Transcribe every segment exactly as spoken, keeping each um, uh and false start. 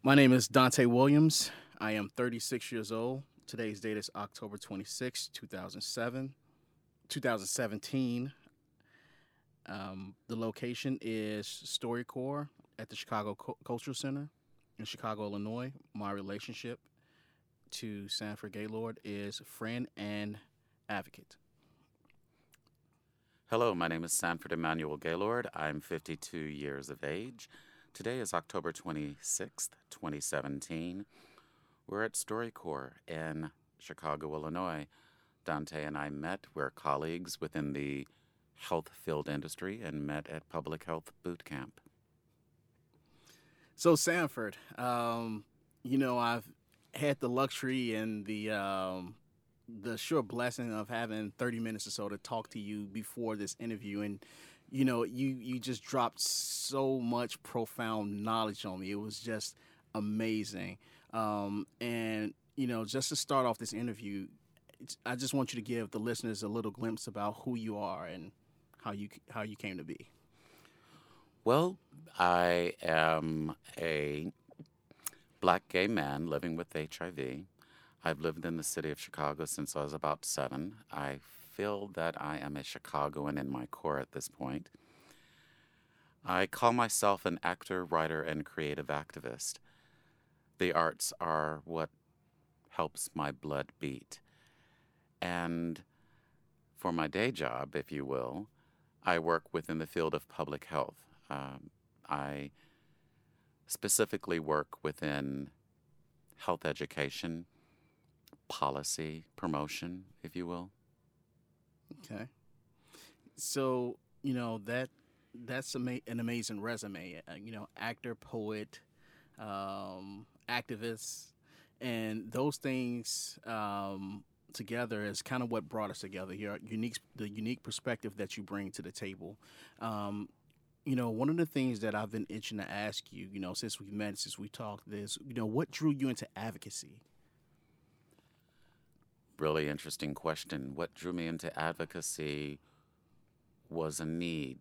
My name is Dante Williams. I am thirty-six years old. Today's date is October twenty-sixth, two thousand seven, two thousand seventeen. Um, the location is StoryCorps at the Chicago Cul- Cultural Center in Chicago, Illinois. My relationship to Sanford Gaylord is friend and advocate. Hello, my name is Sanford Emmanuel Gaylord. I'm fifty-two years of age. Today is October twenty-sixth, twenty seventeen. We're at StoryCorps in Chicago, Illinois. Dante and I met. We're colleagues within the health field industry and met at Public Health Boot Camp. So, Sanford, um, you know, I've had the luxury and the um, the sure blessing of having thirty minutes or so to talk to you before this interview. And, you know, you, you just dropped so much profound knowledge on me. It was just amazing. Um, and, you know, just to start off this interview, it's- I just want you to give the listeners a little glimpse about who you are and how you how you came to be. Well, I am a black gay man living with H I V. I've lived in the city of Chicago since I was about seven. I feel that I am a Chicagoan in my core at this point. I call myself an actor, writer, and creative activist. The arts are what helps my blood beat. And for my day job, if you will, I work within the field of public health. Um, I specifically work within health education, policy, promotion, if you will. Okay. So, you know, that that's ama- an amazing resume. Uh, you know, actor, poet, um, activist, and those things um, together is kind of what brought us together. Your unique, the unique perspective that you bring to the table. Um, you know, one of the things that I've been itching to ask you, you know, since we met, since we talked, is, you know, what drew you into advocacy? Really interesting question. What drew me into advocacy was a need.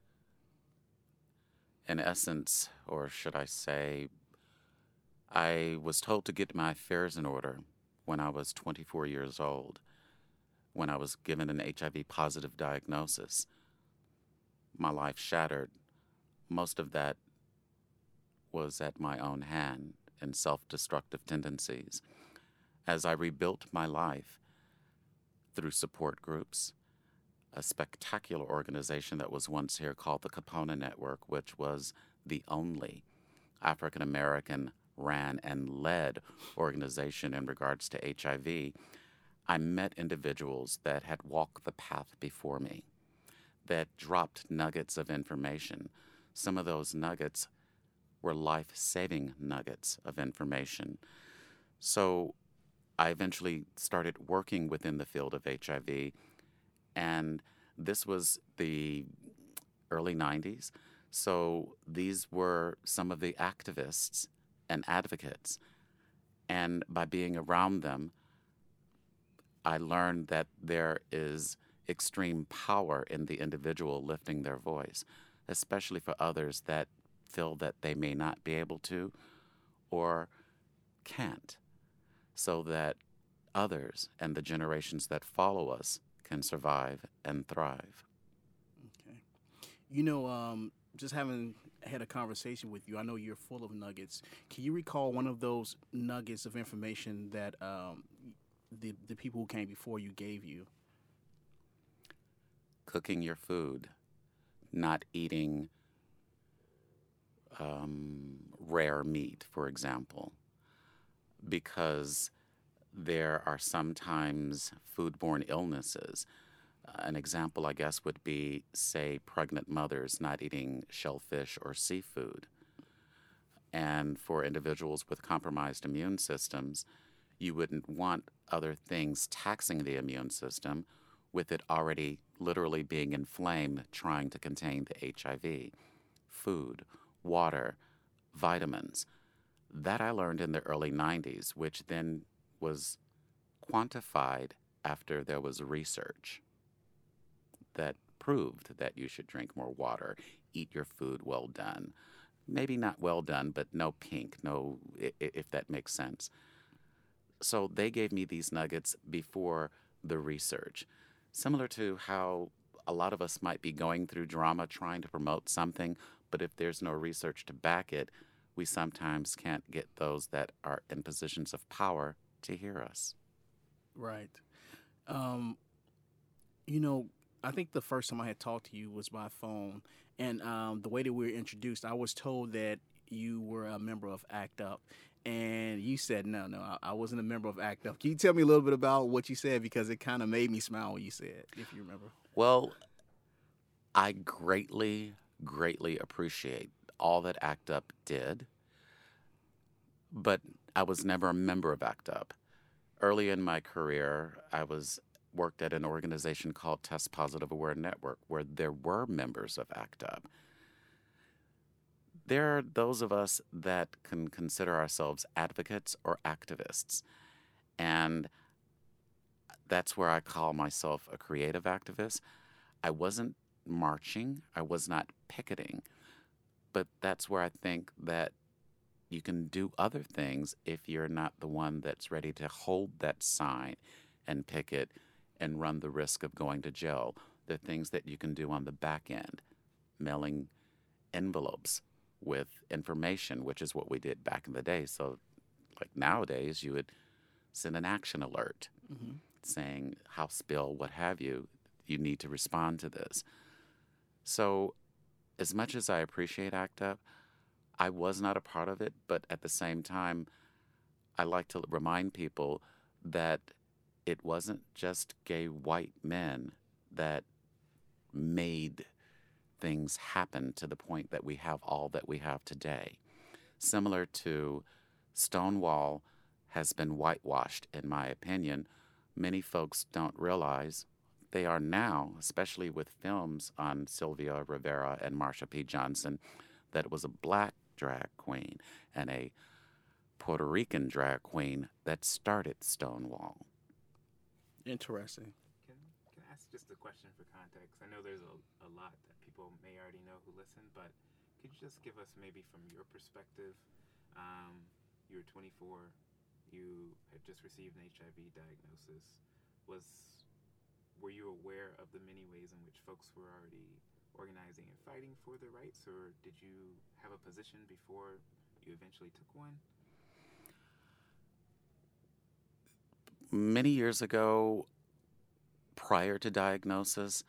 In essence, or should I say, I was told to get my affairs in order when I was twenty-four years old, when I was given an H I V positive diagnosis. My life shattered. Most of that was at my own hand and self-destructive tendencies. As I rebuilt my life through support groups, a spectacular organization that was once here called the Capona Network, which was the only African American ran and led organization in regards to H I V, I met individuals that had walked the path before me, that dropped nuggets of information. Some of those nuggets were life-saving nuggets of information. So I eventually started working within the field of H I V, and this was the early nineties. So these were some of the activists and advocates. And by being around them, I learned that there is extreme power in the individual lifting their voice, especially for others that feel that they may not be able to or can't, so that others and the generations that follow us can survive and thrive. Okay. You know, um, just having had a conversation with you, I know you're full of nuggets. Can you recall one of those nuggets of information that um, the the people who came before you gave you? Cooking your food, not eating um, rare meat, for example, because there are sometimes foodborne illnesses. Uh, an example, I guess, would be, say, pregnant mothers not eating shellfish or seafood. And for individuals with compromised immune systems, you wouldn't want other things taxing the immune system with it already literally being inflamed trying to contain the H I V. Food, water, vitamins. That I learned in the early nineties, which then was quantified after there was research that proved that you should drink more water, eat your food well done, maybe not well done, but no pink, no, i- i- if that makes sense. So they gave me these nuggets before the research, similar to how a lot of us might be going through drama trying to promote something, but if there's no research to back it, we sometimes can't get those that are in positions of power to hear us. Right. Um, you know, I think the first time I had talked to you was by phone, and um, the way that we were introduced, I was told that you were a member of ACT UP, and you said no, no, I, I wasn't a member of ACT UP. Can you tell me a little bit about what you said because it kind of made me smile when you said, it, if you remember? Well, I greatly, greatly appreciate all that ACT UP did, but I was never a member of ACT UP. Early in my career, I was worked at an organization called Test Positive Aware Network, where there were members of ACT UP. There are those of us that can consider ourselves advocates or activists, and that's where I call myself a creative activist. I wasn't marching, I was not picketing, but that's where I think that you can do other things if you're not the one that's ready to hold that sign and picket and run the risk of going to jail. There are things that you can do on the back end, mailing envelopes with information, which is what we did back in the day. So, like nowadays, you would send an action alert Mm-hmm. saying, House bill, what have you, you need to respond to this. So, as much as I appreciate ACT UP, I was not a part of it, but at the same time, I like to remind people that it wasn't just gay white men that made things happen to the point that we have all that we have today. Similar to Stonewall has been whitewashed, in my opinion. Many folks don't realize they are now, especially with films on Sylvia Rivera and Marsha P. Johnson, that it was a black drag queen and a Puerto Rican drag queen that started Stonewall. Interesting. Can can I ask just a question for context? I know there's a, a lot that people may already know who listen, but could you just give us maybe from your perspective? Um, you were twenty-four. You had just received an H I V diagnosis. Was were you aware of the many ways in which folks were already organizing and fighting for their rights, or did you have a position before you eventually took one? Many years ago, prior to diagnosis,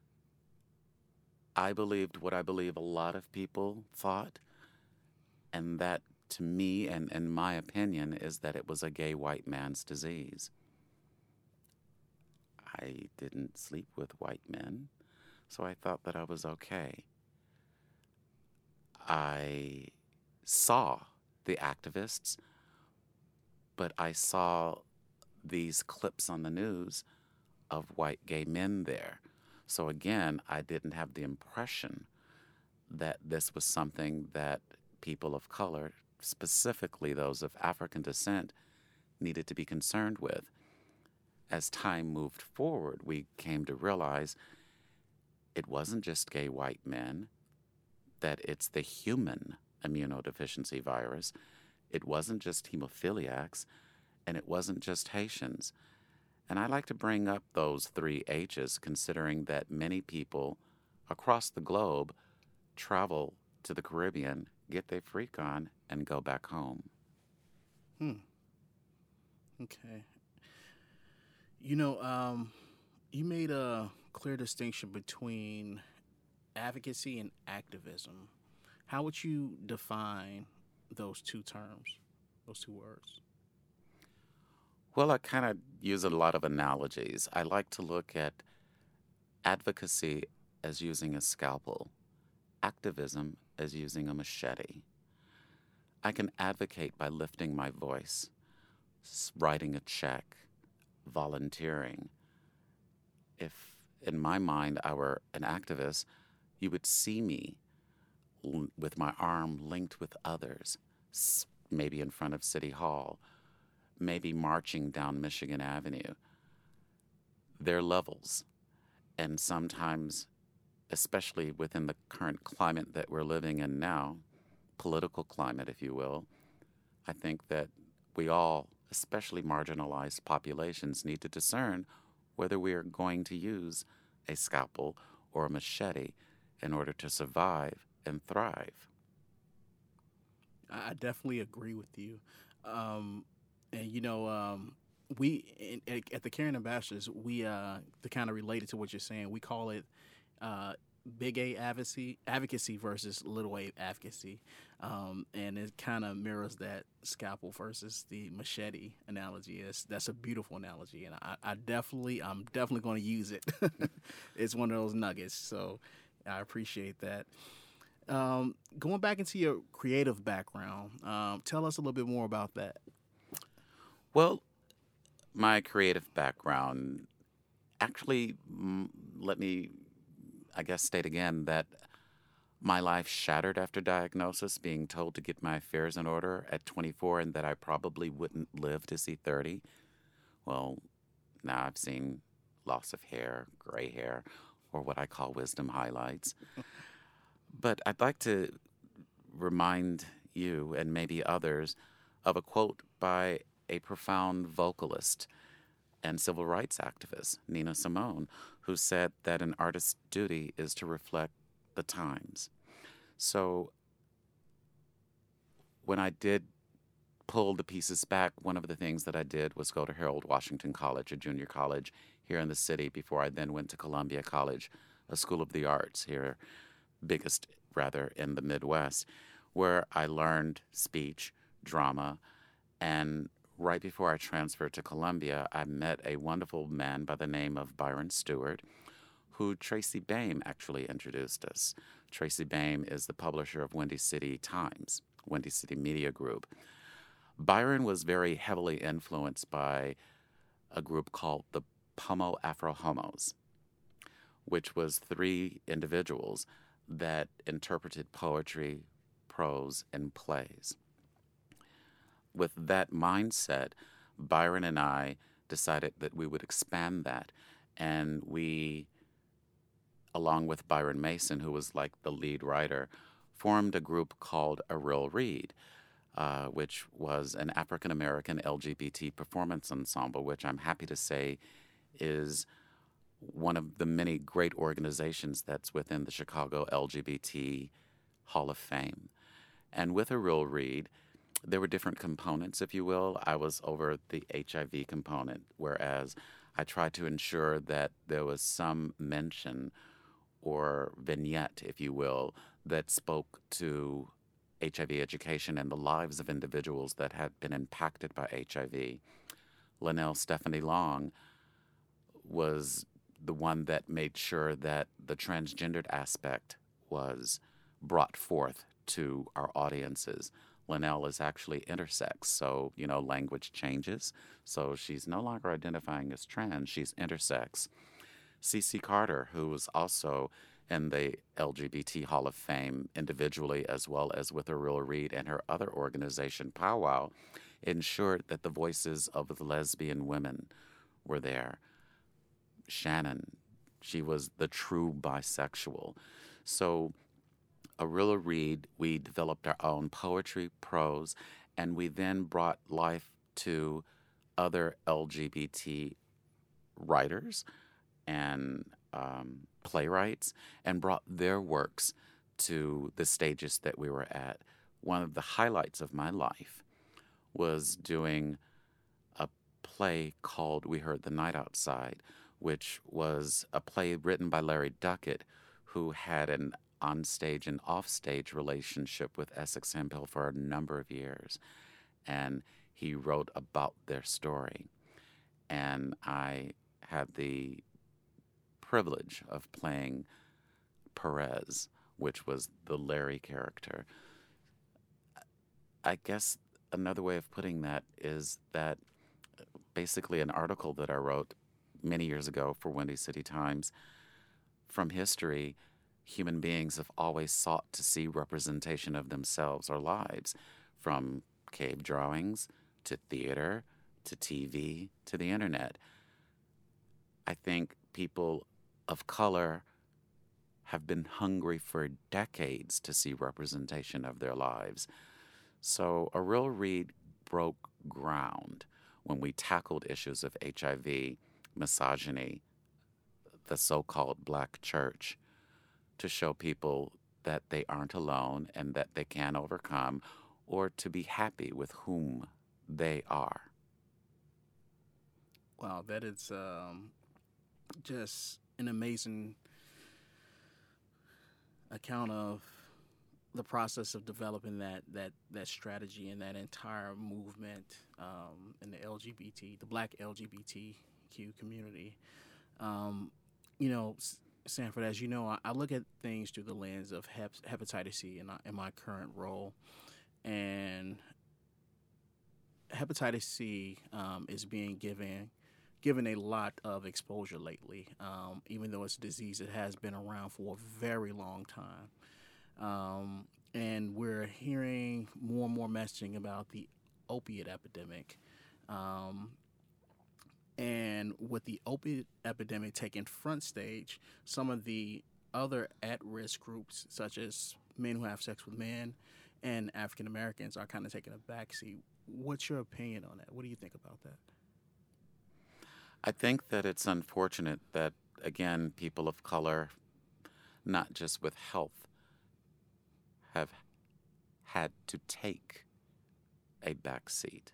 I believed what I believe a lot of people thought, and that to me and in my opinion is that it was a gay white man's disease. I didn't sleep with white men, so I thought that I was okay. I saw the activists, but I saw these clips on the news of white gay men there. So again, I didn't have the impression that this was something that people of color, specifically those of African descent, needed to be concerned with. As time moved forward, we came to realize it wasn't just gay white men, that it's the human immunodeficiency virus. It wasn't just hemophiliacs, and it wasn't just Haitians. And I like to bring up those three H's, considering that many people across the globe travel to the Caribbean, get their freak on, and go back home. Hmm. Okay. You know, um, you made a clear distinction between advocacy and activism. How would you define those two terms, those two words? Well, I kind of use a lot of analogies. I like to look at advocacy as using a scalpel, activism as using a machete. I can advocate by lifting my voice, s- writing a check, volunteering. If in my mind I were an activist, you would see me l- with my arm linked with others, s- maybe in front of City Hall, maybe marching down Michigan Avenue. There are levels, and sometimes, especially within the current climate that we're living in now, political climate, if you will, I think that we all, especially marginalized populations, need to discern whether we are going to use a scalpel or a machete in order to survive and thrive. I I definitely agree with you. Um, and you know, um, we in, at at the Caring Ambassadors, we uh, to kind of relate it to what you're saying. We call it uh, big A advocacy, advocacy versus little A advocacy, um, and it kind of mirrors that scalpel versus the machete analogy. Is that's a beautiful analogy, and I, I definitely, I'm definitely going to use it. It's one of those nuggets, so I appreciate that. Um, going back into your creative background, um, tell us a little bit more about that. Well, my creative background actually, mm, let me, I guess, state again that my life shattered after diagnosis, being told to get my affairs in order at twenty-four and that I probably wouldn't live to see thirty. Well, now I've seen loss of hair, gray hair, or what I call wisdom highlights. But I'd like to remind you and maybe others of a quote by a profound vocalist and civil rights activist, Nina Simone, who said that an artist's duty is to reflect the times. So when I did pull the pieces back, one of the things that I did was go to Harold Washington College, a junior college here in the city, before I then went to Columbia College, a school of the arts here, biggest rather in the Midwest, where I learned speech, drama, and right before I transferred to Columbia, I met a wonderful man by the name of Byron Stewart, who Tracy Baim actually introduced us. Tracy Baim is the publisher of Windy City Times, Windy City Media Group. Byron was very heavily influenced by a group called the Pomo Afro Homos, which was three individuals that interpreted poetry, prose, and plays. With that mindset, Byron and I decided that we would expand that, and we, along with Byron Mason, who was like the lead writer, formed a group called A Real Read, uh, which was an African-American L G B T performance ensemble, which I'm happy to say is one of the many great organizations that's within the Chicago L G B T Hall of Fame. And with A Real Read, there were different components, if you will. I was over the H I V component, whereas I tried to ensure that there was some mention or vignette, if you will, that spoke to H I V education and the lives of individuals that had been impacted by H I V. Linnell Stephanie Long was the one that made sure that the transgendered aspect was brought forth to our audiences. Linnell is actually intersex, so, you know, language changes. So she's no longer identifying as trans, she's intersex. C C Carter, who was also in the L G B T Hall of Fame individually as well as with A Real Read and her other organization, Powwow, ensured that the voices of the lesbian women were there. Shannon, she was the true bisexual. So A Real Read, we developed our own poetry, prose, and we then brought life to other L G B T writers and um, playwrights and brought their works to the stages that we were at. One of the highlights of my life was doing a play called We Heard the Night Outside, which was a play written by Larry Duckett, who had an onstage and offstage relationship with Essex Hemphill for a number of years. And he wrote about their story. And I had the privilege of playing Perez, which was the Larry character. I guess another way of putting that is that basically an article that I wrote many years ago for Windy City Times, from history, human beings have always sought to see representation of themselves or lives, from cave drawings to theater to T V to the internet. I think people of color have been hungry for decades to see representation of their lives. So Ariel Reed broke ground when we tackled issues of H I V, misogyny, the so-called black church, to show people that they aren't alone and that they can overcome, or to be happy with whom they are. Wow, that is um, just an amazing account of the process of developing that that that strategy and that entire movement um, in the L G B T, the Black L G B T Q community. Um, you know, S- Sanford, as you know, I, I look at things through the lens of hep- hepatitis C in, in my current role, and hepatitis C um, is being given given a lot of exposure lately, um, even though it's a disease that has been around for a very long time. Um, and we're hearing more and more messaging about the opiate epidemic. Um, and with the opiate epidemic taking front stage, some of the other at-risk groups, such as men who have sex with men and African Americans, are kind of taking a backseat. What's your opinion on that? What do you think about that? I think that it's unfortunate that, again, people of color, not just with health, have had to take a back seat.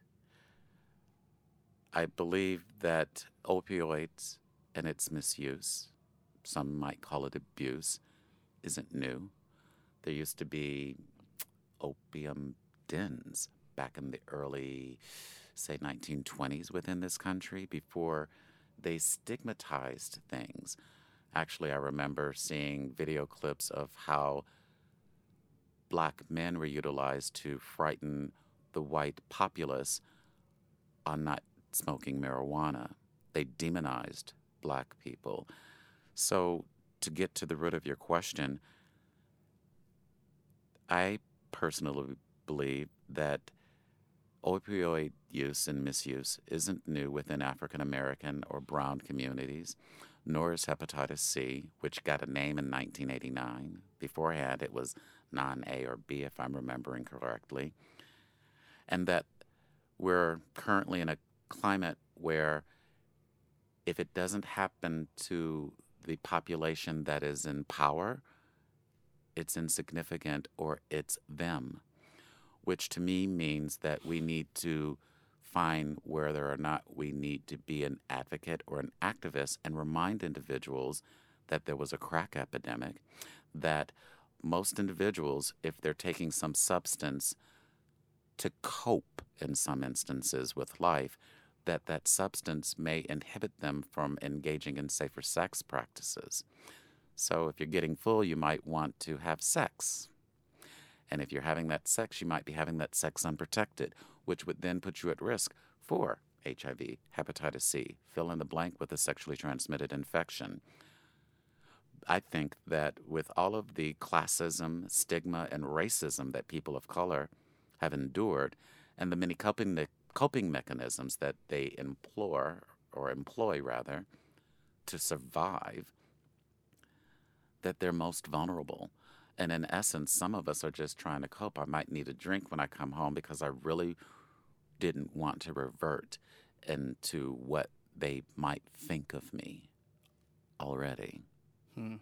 I believe that opioids and its misuse, some might call it abuse, isn't new. There used to be opium dens back in the early, say, nineteen twenties within this country before they stigmatized things. Actually, I remember seeing video clips of how black men were utilized to frighten the white populace on not smoking marijuana. They demonized black people. So, to get to the root of your question, I personally believe that opioid use and misuse isn't new within African American or brown communities, nor is hepatitis C, which got a name in nineteen eighty-nine. Beforehand, it was non-A or B, if I'm remembering correctly. And that we're currently in a climate where if it doesn't happen to the population that is in power, it's insignificant or it's them, which to me means that we need to find whether or not we need to be an advocate or an activist and remind individuals that there was a crack epidemic, that most individuals, if they're taking some substance to cope in some instances with life, that that substance may inhibit them from engaging in safer sex practices. So if you're getting full, you might want to have sex. And if you're having that sex, you might be having that sex unprotected, which would then put you at risk for H I V, hepatitis C, fill in the blank with a sexually transmitted infection. I think that with all of the classism, stigma, and racism that people of color have endured, and the many coping, me- coping mechanisms that they implore, or employ rather, to survive, that they're most vulnerable. And in essence, some of us are just trying to cope. I might need a drink when I come home because I really didn't want to revert into what they might think of me already. Hmm.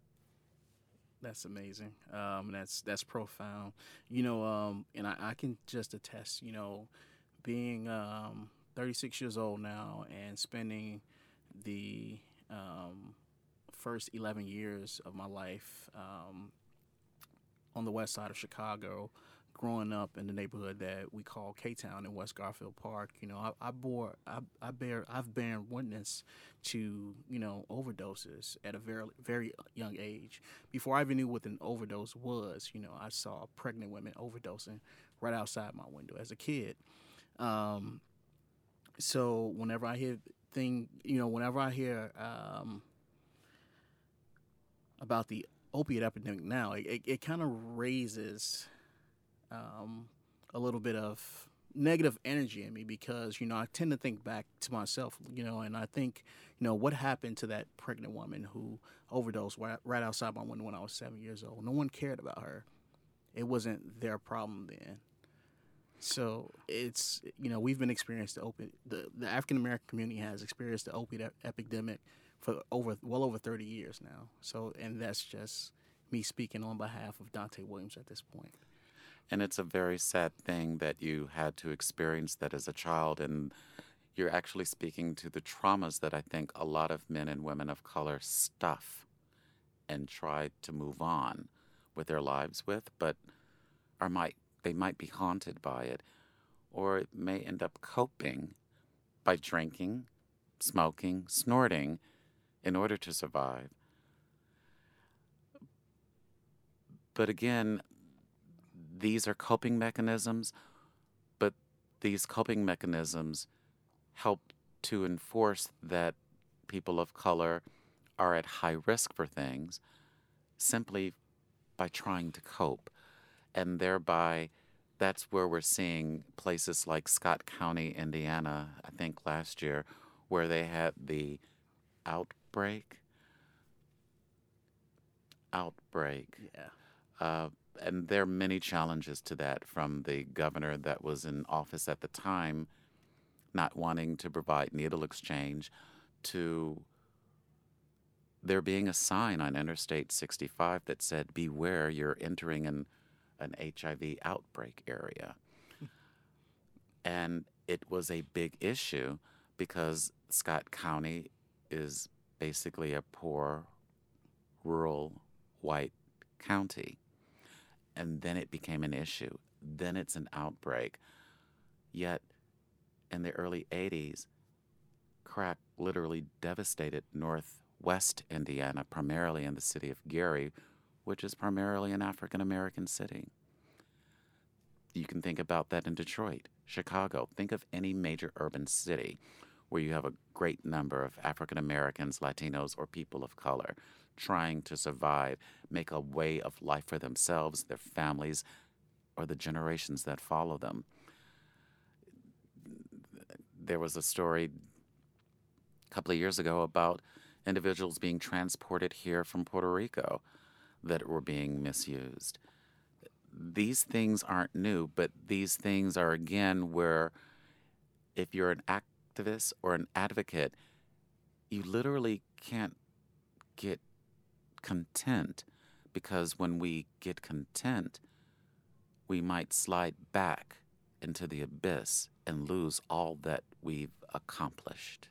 That's amazing. Um, that's that's profound. You know, um, and I, I can just attest. You know, being um, thirty-six years old now and spending the um, first eleven years of my life um, on the west side of Chicago, growing up in the neighborhood that we call K-Town in West Garfield Park. You know, I, I bore, I, I bear, I've borne witness to, you know, overdoses at a very, very young age. Before I even knew what an overdose was, you know, I saw pregnant women overdosing right outside my window as a kid. Um, so whenever I hear thing, you know, whenever I hear um, about the opiate epidemic now, it, it, it kind of raises um, a little bit of negative energy in me because, you know, I tend to think back to myself, you know, and I think, you know, what happened to that pregnant woman who overdosed right, right outside my window when I was seven years old? No one cared about her. It wasn't their problem then. So it's, you know, we've been experiencing the opi- the, the African American community has experienced the opiate ep- epidemic for over well over thirty years now. So, and that's just me speaking on behalf of Dante Williams at this point. And it's a very sad thing that you had to experience that as a child. And you're actually speaking to the traumas that I think a lot of men and women of color stuff and try to move on with their lives with, but are might they might be haunted by it, or it may end up coping by drinking, smoking, snorting in order to survive. But again, these are coping mechanisms, but these coping mechanisms help to enforce that people of color are at high risk for things simply by trying to cope. And thereby, that's where we're seeing places like Scott County, Indiana, I think last year, where they had the outbreak. Outbreak. Yeah. Uh, and there are many challenges to that, from the governor that was in office at the time not wanting to provide needle exchange to there being a sign on Interstate sixty-five that said, "Beware, you're entering an, an H I V outbreak area." And it was a big issue because Scott County is basically a poor, rural, white county. And then it became an issue. Then it's an outbreak. Yet, in the early eighties, crack literally devastated northwest Indiana, primarily in the city of Gary, which is primarily an African-American city. You can think about that in Detroit, Chicago. Think of any major urban city where you have a great number of African-Americans, Latinos, or people of color trying to survive, make a way of life for themselves, their families, or the generations that follow them. There was a story a couple of years ago about individuals being transported here from Puerto Rico that were being misused. These things aren't new, but these things are, again, where if you're an activist or an advocate, you literally can't get content, because when we get content, we might slide back into the abyss and lose all that we've accomplished.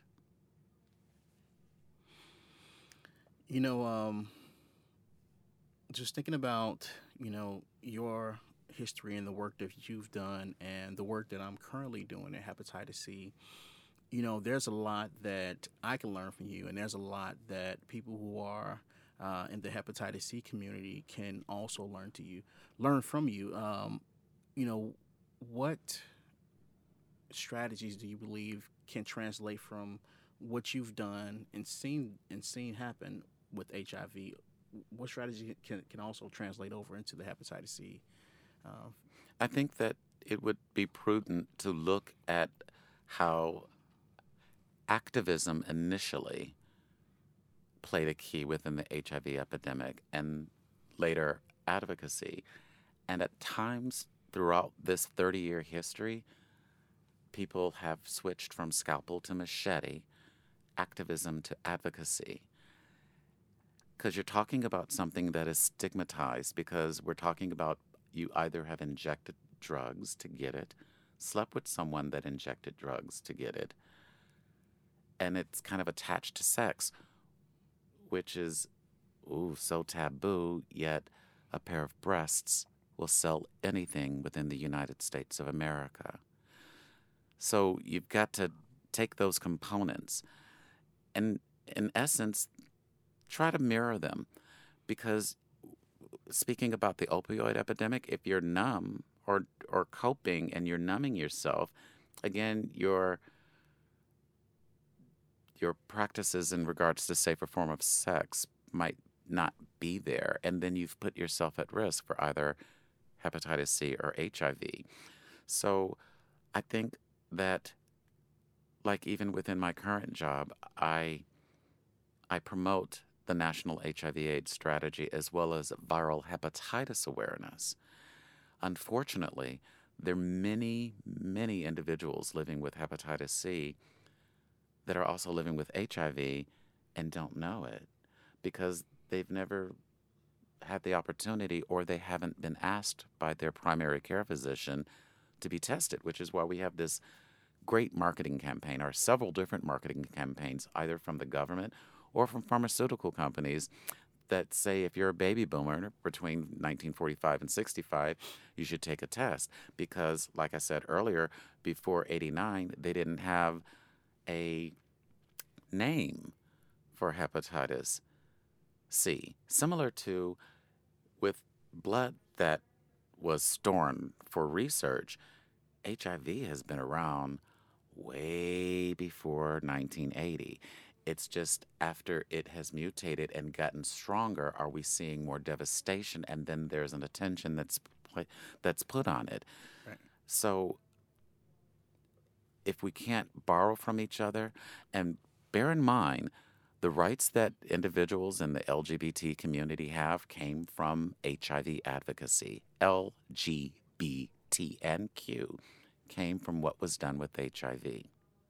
You know, um, just thinking about, you know, your history and the work that you've done and the work that I'm currently doing in hepatitis C, you know, there's a lot that I can learn from you, and there's a lot that people who are uh, in the hepatitis C community can also learn to you, learn from you. Um, you know, what strategies do you believe can translate from what you've done and seen and seen happen with H I V? What strategy can can also translate over into the hepatitis C? Uh, I think that it would be prudent to look at how activism initially played a key within the H I V epidemic, and later advocacy. And at times throughout this thirty-year history, people have switched from scalpel to machete, activism to advocacy. Because you're talking about something that is stigmatized, because we're talking about you either have injected drugs to get it, slept with someone that injected drugs to get it, and it's kind of attached to sex, which is, ooh, so taboo, yet a pair of breasts will sell anything within the United States of America. So you've got to take those components and, in essence, try to mirror them. Because speaking about the opioid epidemic, if you're numb or, or coping and you're numbing yourself, again, your your practices in regards to safer form of sex might not be there, and then you've put yourself at risk for either hepatitis C or H I V. So I think that, like even within my current job, I I promote the National H I V/AIDS strategy as well as viral hepatitis awareness. Unfortunately, there are many, many individuals living with hepatitis C that are also living with H I V and don't know it because they've never had the opportunity or they haven't been asked by their primary care physician to be tested, which is why we have this great marketing campaign or several different marketing campaigns, either from the government or from pharmaceutical companies that say if you're a baby boomer between nineteen forty-five and sixty-five, you should take a test. Because, like I said earlier, before eighty-nine, they didn't have a name for hepatitis C. Similar to with blood that was stored for research, H I V has been around way before nineteen eighty. It's just after it has mutated and gotten stronger, are we seeing more devastation, and then there's an attention that's pla- that's put on it. Right. So if we can't borrow from each other, and bear in mind, the rights that individuals in the L G B T community have came from H I V advocacy. L G B T and Q came from what was done with H I V.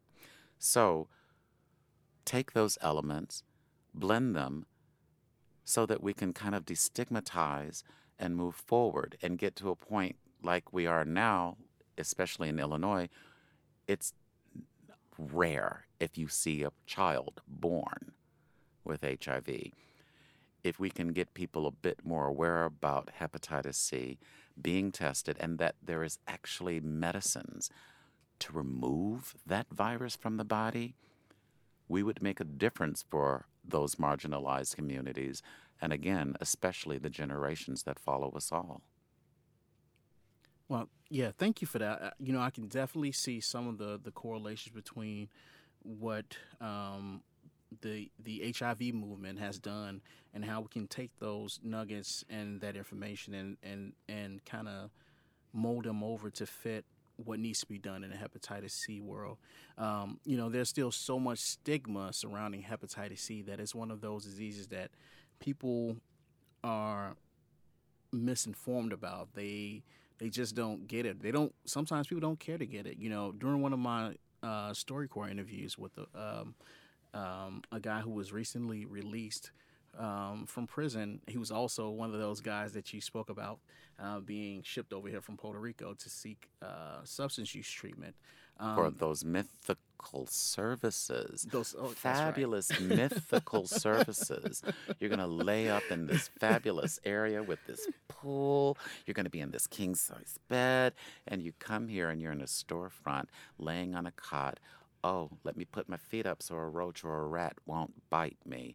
So take those elements, blend them, so that we can kind of destigmatize and move forward and get to a point like we are now, especially in Illinois. It's rare if you see a child born with H I V. If we can get people a bit more aware about hepatitis C, being tested, and that there is actually medicines to remove that virus from the body, we would make a difference for those marginalized communities, and again, especially the generations that follow us all. Well, yeah, thank you for that. Uh, You know, I can definitely see some of the, the correlations between what um, the the H I V movement has done and how we can take those nuggets and that information and and, and kind of mold them over to fit what needs to be done in the hepatitis C world. Um, you know, there's still so much stigma surrounding hepatitis C that it's one of those diseases that people are misinformed about. They they just don't get it. They don't. Sometimes people don't care to get it. You know, during one of my uh, StoryCorps interviews with a, um, um, a guy who was recently released um, from prison, he was also one of those guys that you spoke about uh, being shipped over here from Puerto Rico to seek uh, substance use treatment. Um, For those mythical services, those oh, that's right. fabulous mythical services. You're going to lay up in this fabulous area with this pool. You're going to be in this king-size bed, and you come here and you're in a storefront laying on a cot. Oh, let me put my feet up so a roach or a rat won't bite me.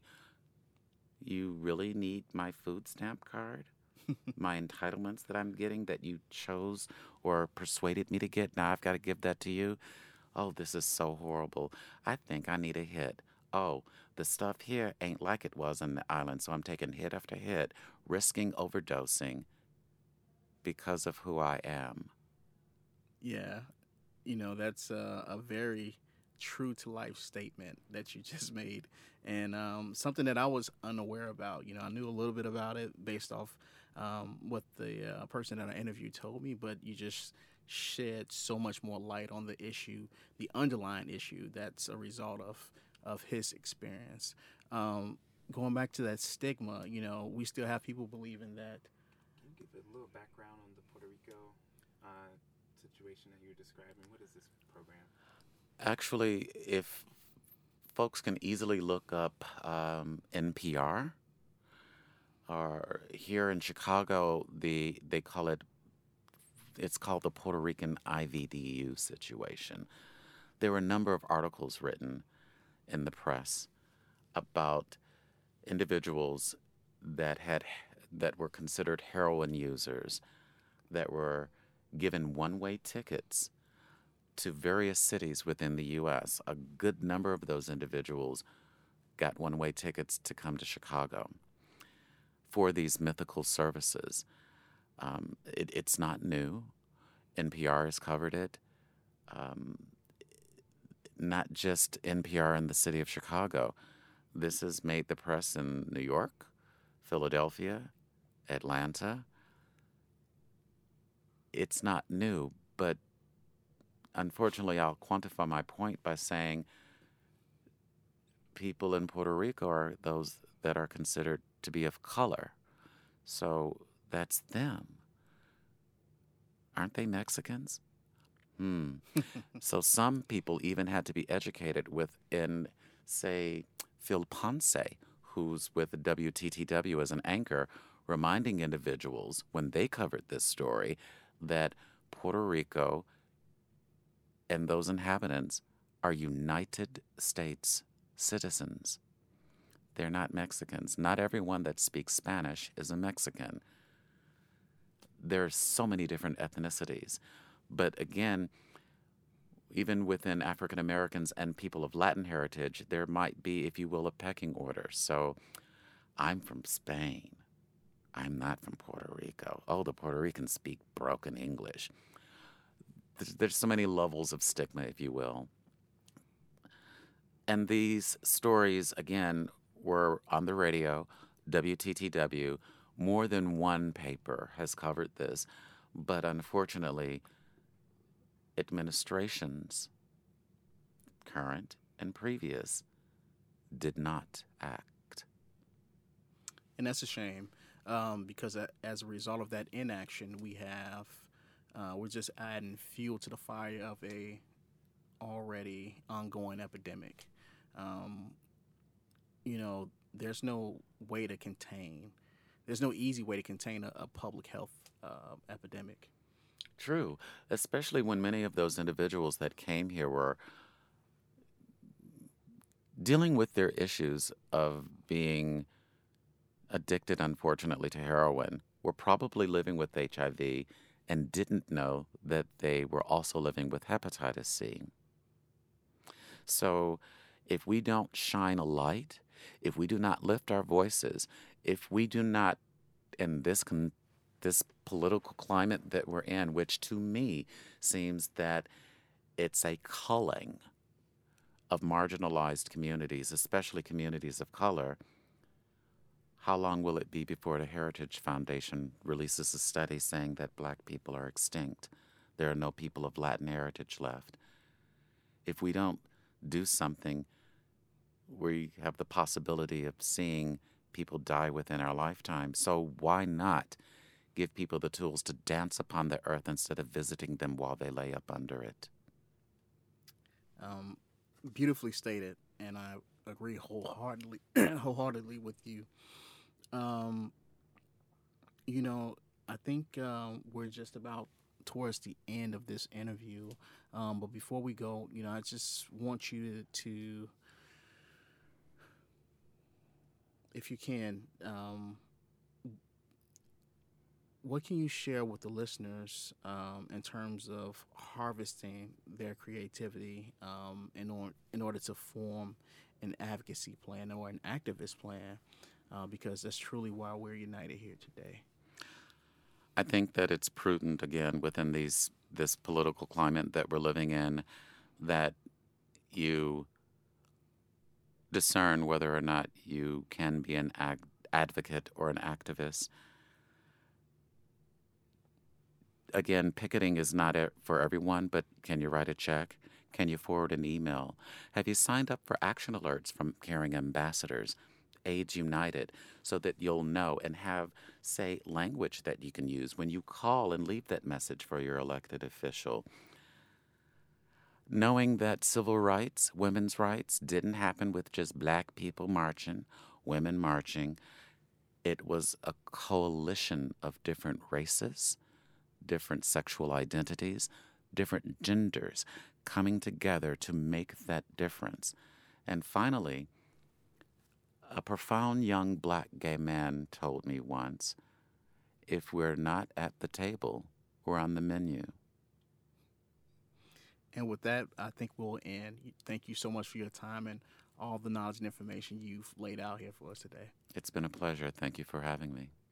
You really need my food stamp card? My entitlements that I'm getting that you chose or persuaded me to get, now I've got to give that to you? Oh, this is so horrible. I think I need a hit. Oh, the stuff here ain't like it was on the island, so I'm taking hit after hit, risking overdosing because of who I am. Yeah, you know, that's a, a very true to life statement that you just made, and um, something that I was unaware about. You know, I knew a little bit about it based off um, what the uh, person that I interviewed told me, but you just shed so much more light on the issue, the underlying issue that's a result of of his experience. Um, going back to that stigma, you know, we still have people believing that. Can you give a little background on the Puerto Rico uh, situation that you're describing? What is this program? Actually, if folks can easily look up um, N P R, or here in Chicago, the they call it, it's called the Puerto Rican I V D U situation. There were a number of articles written in the press about individuals that had that were considered heroin users that were given one-way tickets to various cities within the U S. A good number of those individuals got one-way tickets to come to Chicago for these mythical services. Um, it, it's not new. N P R has covered it. um, not just N P R in the city of Chicago. This has made the press in New York, Philadelphia, Atlanta. It's not new, but unfortunately, I'll quantify my point by saying people in Puerto Rico are those that are considered to be of color. So that's them. Aren't they Mexicans? Hmm. So some people even had to be educated within, say, Phil Ponce, who's with the W T T W as an anchor, reminding individuals when they covered this story that Puerto Rico and those inhabitants are United States citizens. They're not Mexicans. Not everyone that speaks Spanish is a Mexican. There are so many different ethnicities. But again, even within African Americans and people of Latin heritage, there might be, if you will, a pecking order. So I'm from Spain. I'm not from Puerto Rico. Oh, the Puerto Ricans speak broken English. There's, there's so many levels of stigma, if you will. And these stories, again, were on the radio, W T T W. More than one paper has covered this. But unfortunately, administrations, current and previous, did not act. And that's a shame, um, because a, as a result of that inaction, we have uh, we're just adding fuel to the fire of a already ongoing epidemic. Um, you know, there's no way to contain. There's no easy way to contain a, a public health uh, epidemic. True, especially when many of those individuals that came here were dealing with their issues of being addicted, unfortunately, to heroin, were probably living with H I V and didn't know that they were also living with hepatitis C. So if we don't shine a light, if we do not lift our voices, if we do not, in this con- this political climate that we're in, which to me seems that it's a culling of marginalized communities, especially communities of color, how long will it be before the Heritage Foundation releases a study saying that black people are extinct? There are no people of Latin heritage left. If we don't do something, we have the possibility of seeing people die within our lifetime. So why not give people the tools to dance upon the earth instead of visiting them while they lay up under it? Um, beautifully stated, and I agree wholeheartedly, wholeheartedly with you. Um, you know, I think um, we're just about towards the end of this interview. Um, but before we go, you know, I just want you to, to if you can, um, what can you share with the listeners um, in terms of harvesting their creativity um, in, or, in order to form an advocacy plan or an activist plan? Uh, because that's truly why we're united here today. I think that it's prudent, again, within these this political climate that we're living in, that you discern whether or not you can be an ag- advocate or an activist. Again, picketing is not a, for everyone, but can you write a check? Can you forward an email? Have you signed up for action alerts from caring ambassadors, AIDS United, so that you'll know and have, say, language that you can use when you call and leave that message for your elected official? Knowing that civil rights, women's rights, didn't happen with just black people marching, women marching. It was a coalition of different races, different sexual identities, different genders coming together to make that difference. And finally, a profound young black gay man told me once, if we're not at the table, we're on the menu. And with that, I think we'll end. Thank you so much for your time and all the knowledge and information you've laid out here for us today. It's been a pleasure. Thank you for having me.